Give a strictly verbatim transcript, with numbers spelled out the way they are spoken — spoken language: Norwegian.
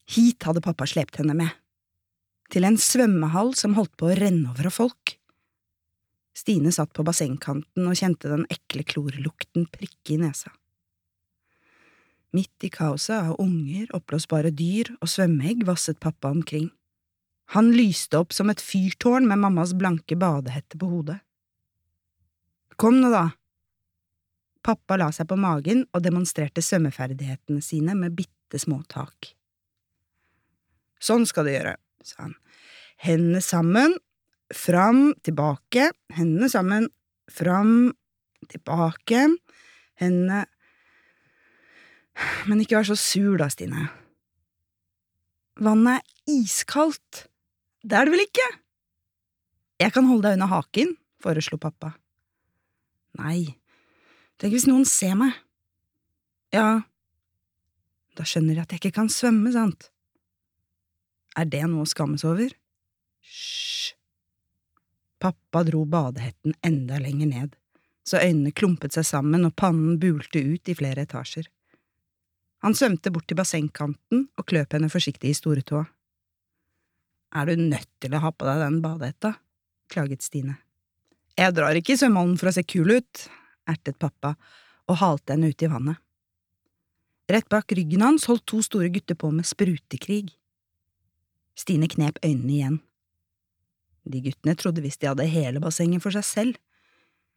Hit hadde pappa slept henne med. Til en svømmehall som holdt på å renne over av folk. Stine satt på bassengkanten og kjente den ekle klorlukten prikke i nesa. Midt i kaoset av unger, oppblåsbare dyr og svømmeegg vasset pappa omkring. Han lyste opp som et fyrtårn med mammas blanke badehette på hodet. Kom nå da! Pappa la seg på magen og demonstrerte svømmeferdighetene sine med bitte små tak. Sånn skal du gjøre, sa han. Hendene sammen, fram, tilbake, hendene sammen, fram, tilbake, hendene… Men ikke vær så sur da, Stine. Vannet er iskaldt. Det er det vel ikke? Jeg kan holde deg under haken, foreslo pappa. Nei, tenk hvis noen ser meg. Ja, da skjønner jeg at jeg ikke kan svømme, sant? Er det noe å skammes over? Hysj. Pappa dro badehetten enda lenger ned, så øynene klumpet seg sammen og pannen bulte ut i flere etasjer. Han svømte bort til bassengkanten og kløp henne forsiktig i store tå. Er du nødt til å ha på deg den badehetta? Klaget Stine. Jeg drar ikke i svømmehallen for å se kul ut, ertet pappa og halte henne ut i vannet. Rett bak ryggen hans holdt to store gutter på med sprutekrig. Stine knep øynene igjen. De guttene trodde visst de hadde hele bassenget for seg selv.